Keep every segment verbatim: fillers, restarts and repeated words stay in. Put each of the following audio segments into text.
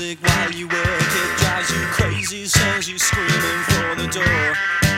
music while you work. It drives you crazy, sends you screaming for the door.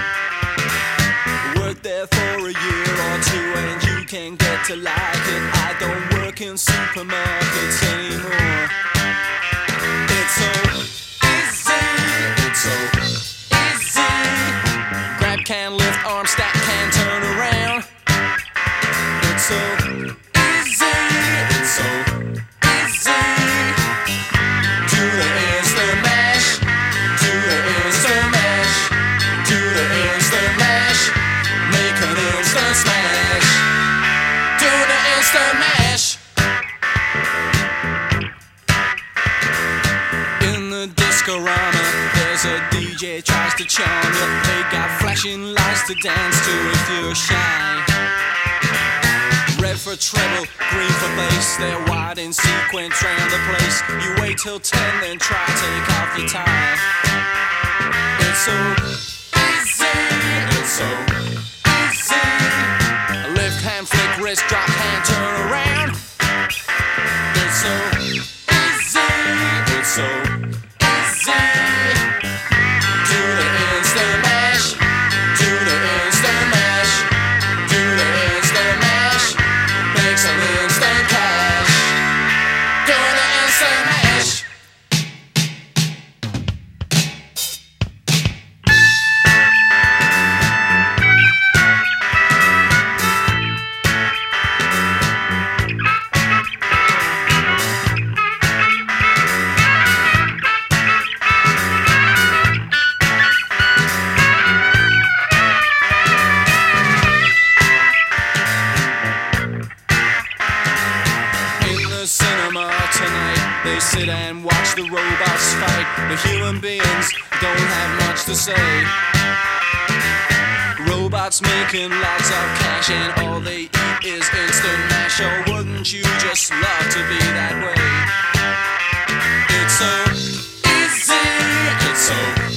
Work there for a year or two and you can get to like it. I don't work in supermarkets anymore. It's so easy, it's so easy. Grab can, lift, arm, stack, can, turn around. It's so easy, it's so easy. Do the instant mash, do the instant mash, do the instant mash. Make an instant smash. Do the instant mash. In the disco-rama, there's a D J tries to charm you. They got flashing lights to dance to if you're shy. Red for treble, green for bass. They're wide in sequence round the place. You wait till ten, then try take off your tie. It's so easy, it's so easy. Lift hand, flick, wrist, drop hand, turn around. It's so easy, it's so easy. Do the instant mash, do the instant mash, do the instant mash. Make some instant cash. Do the instant mash. Cinema tonight, they sit and watch the robots fight. The human beings don't have much to say. Robots making lots of cash and all they eat is instant mash. Oh, wouldn't you just love to be that way? It's so easy, it's so